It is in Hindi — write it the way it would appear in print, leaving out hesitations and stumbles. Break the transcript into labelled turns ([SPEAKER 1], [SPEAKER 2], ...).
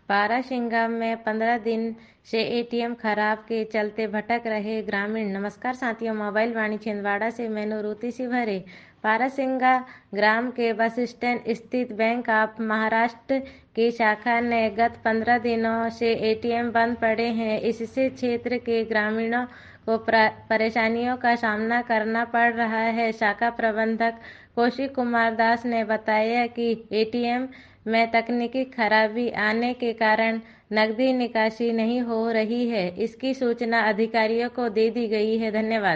[SPEAKER 1] पारासिंगा में 15 दिन से एटीएम खराब के चलते भटक रहे ग्रामीण। नमस्कार साथियों, मोबाइल वाणी छिंदवाड़ा से मैं नूरुति सिभरे। पारासिंगा ग्राम के बस स्टैंड स्थित बैंक ऑफ महाराष्ट्र की शाखा ने गत 15 दिनों से एटीएम बंद पड़े हैं। इससे क्षेत्र के ग्रामीणों को परेशानियों का सामना करना पड़ रहा है। शाखा प्रबंधक कौशिक कुमार दास ने बताया कि एटीएम में तकनीकी खराबी आने के कारण नकदी निकासी नहीं हो रही है। इसकी सूचना अधिकारियों को दे दी गई है। धन्यवाद।